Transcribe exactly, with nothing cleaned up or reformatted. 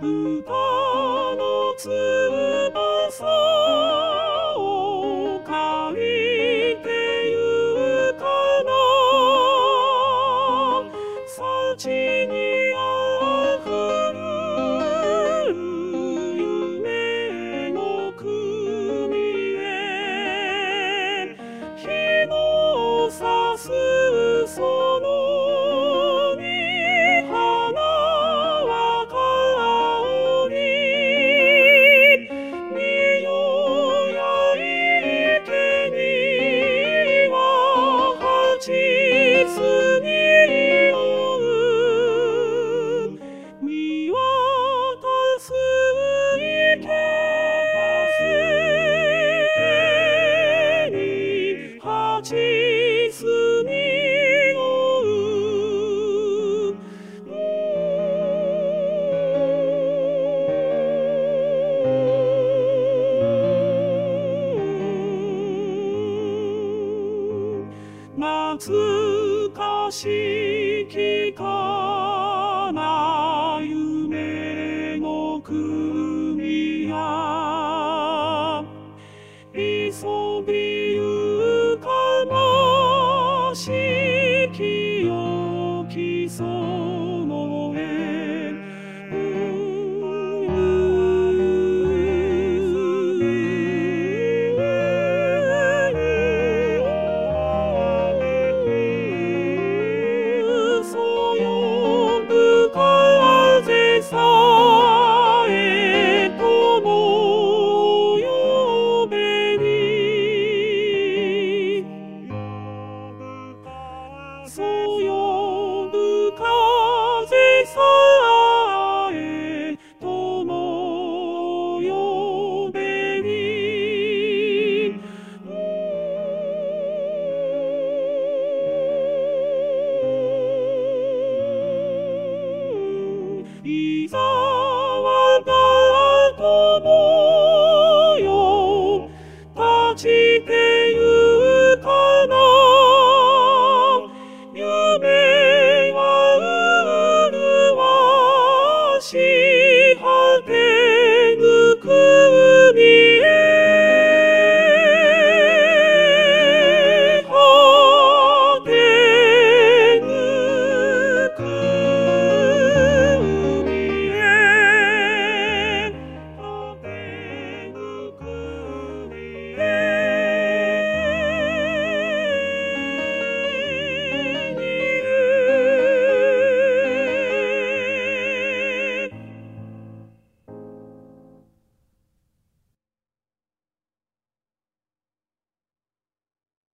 歌の翼を借りてゆかな。幸にあふる夢の国へ。日の差すそのに花は香り。におやいけには蜂巣におう。見渡す池に蜂巣におう。懐かしきかな夢の国や。急びゆかなしきよきそのへ。そよぶ風さえとも呼べに。そよぶ風さえとも呼べに。いざ